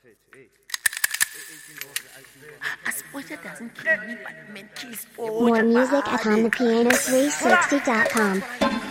I suppose it doesn't kill me, but mentally spoiled. More music at OnThePiano360.com.